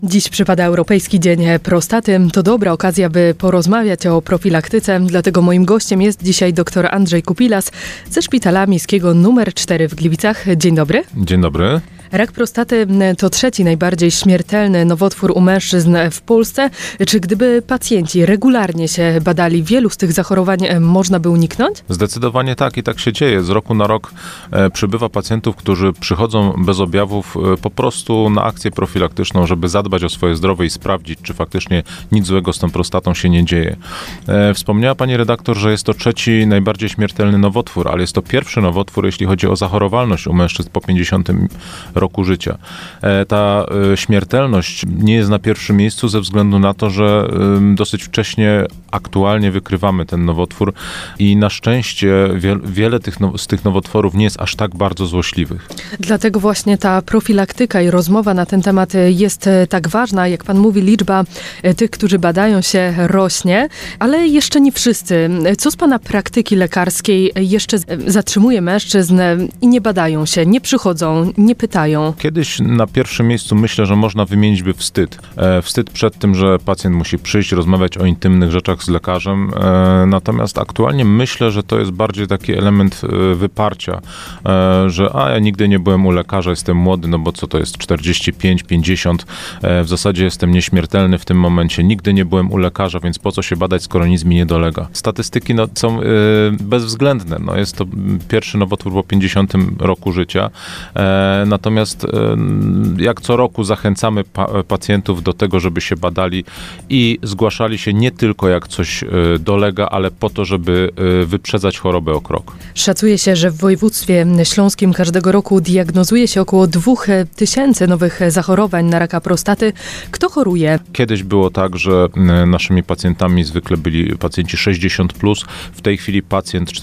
Dziś przypada Europejski Dzień Prostaty. To dobra okazja, by porozmawiać o profilaktyce. Dlatego moim gościem jest dzisiaj dr Andrzej Kupilas ze Szpitala Miejskiego nr 4 w Gliwicach. Dzień dobry. Dzień dobry. Rak prostaty to trzeci najbardziej śmiertelny nowotwór u mężczyzn w Polsce. Czy gdyby pacjenci regularnie się badali, wielu z tych zachorowań można by uniknąć? Zdecydowanie tak i tak się dzieje. Z roku na rok przybywa pacjentów, którzy przychodzą bez objawów po prostu na akcję profilaktyczną, żeby zadbać o swoje zdrowie i sprawdzić, czy faktycznie nic złego z tą prostatą się nie dzieje. Wspomniała pani redaktor, że jest to trzeci najbardziej śmiertelny nowotwór, ale jest to pierwszy nowotwór, jeśli chodzi o zachorowalność u mężczyzn po 50 roku życia. Ta śmiertelność nie jest na pierwszym miejscu ze względu na to, że dosyć wcześnie aktualnie wykrywamy ten nowotwór i na szczęście wiele z tych nowotworów nie jest aż tak bardzo złośliwych. Dlatego właśnie ta profilaktyka i rozmowa na ten temat jest tak ważna. Jak pan mówi, liczba tych, którzy badają się, rośnie, ale jeszcze nie wszyscy. Co z pana praktyki lekarskiej jeszcze zatrzymuje mężczyzn i nie badają się, nie przychodzą, nie pytają? Kiedyś na pierwszym miejscu myślę, że można wymienić by wstyd. Wstyd przed tym, że pacjent musi przyjść, rozmawiać o intymnych rzeczach z lekarzem. Natomiast aktualnie myślę, że to jest bardziej taki element wyparcia, że ja nigdy nie byłem u lekarza, jestem młody, no bo co to jest 45, 50, w zasadzie jestem nieśmiertelny w tym momencie, nigdy nie byłem u lekarza, więc po co się badać, skoro nic mi nie dolega. Statystyki są bezwzględne. Jest to pierwszy nowotwór po 50 roku życia. Natomiast jak co roku zachęcamy pacjentów do tego, żeby się badali i zgłaszali się nie tylko jak coś dolega, ale po to, żeby wyprzedzać chorobę o krok. Szacuje się, że w województwie śląskim każdego roku diagnozuje się około 2000 nowych zachorowań na raka prostaty. Kto choruje? Kiedyś było tak, że naszymi pacjentami zwykle byli pacjenci 60+. W tej chwili pacjent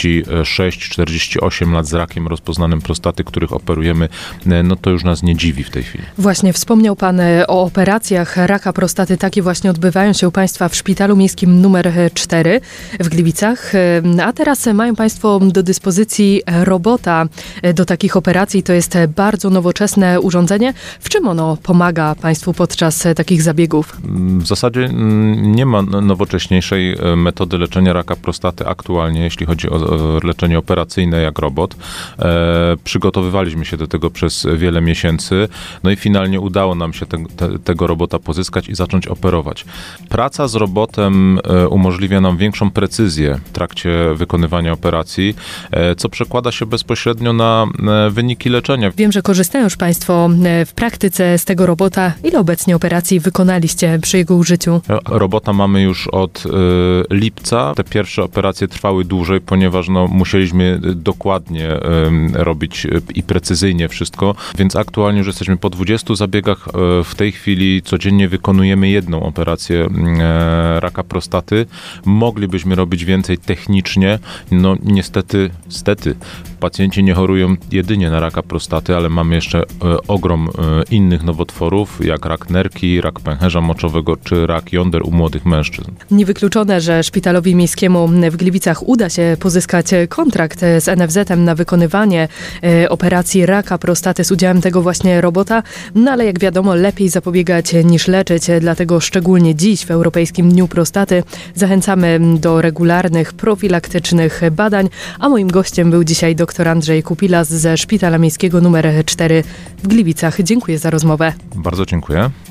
46-48 lat z rakiem rozpoznanym prostaty, których operujemy, to już nas nie dziwi w tej chwili. Właśnie wspomniał pan o operacjach raka prostaty. Takie właśnie odbywają się u państwa w Szpitalu Miejskim nr 4 w Gliwicach. A teraz mają państwo do dyspozycji robota do takich operacji. To jest bardzo nowoczesne urządzenie. W czym ono pomaga państwu podczas takich zabiegów? W zasadzie nie ma nowocześniejszej metody leczenia raka prostaty aktualnie, jeśli chodzi o leczenie operacyjne jak robot. Przygotowywaliśmy się do tego przez wiele miesięcy, i finalnie udało nam się tego robota pozyskać i zacząć operować. Praca z robotem umożliwia nam większą precyzję w trakcie wykonywania operacji, co przekłada się bezpośrednio na wyniki leczenia. Wiem, że korzystają już państwo w praktyce z tego robota. Ile obecnie operacji wykonaliście przy jego użyciu? Robota mamy już od lipca. Te pierwsze operacje trwały dłużej, ponieważ musieliśmy dokładnie robić i precyzyjnie wszystko, więc aktualnie już jesteśmy po 20 zabiegach. W tej chwili codziennie wykonujemy jedną operację raka prostaty. Moglibyśmy robić więcej technicznie. Niestety, pacjenci nie chorują jedynie na raka prostaty, ale mamy jeszcze ogrom innych nowotworów, jak rak nerki, rak pęcherza moczowego, czy rak jąder u młodych mężczyzn. Niewykluczone, że Szpitalowi Miejskiemu w Gliwicach uda się pozyskać kontrakt z NFZ-em na wykonywanie operacji raka prostaty z udziałem tego właśnie robota, ale jak wiadomo, lepiej zapobiegać niż leczyć, dlatego szczególnie dziś w Europejskim Dniu Prostaty zachęcamy do regularnych, profilaktycznych badań, a moim gościem był dzisiaj dr Andrzej Kupilas ze Szpitala Miejskiego nr 4 w Gliwicach. Dziękuję za rozmowę. Bardzo dziękuję.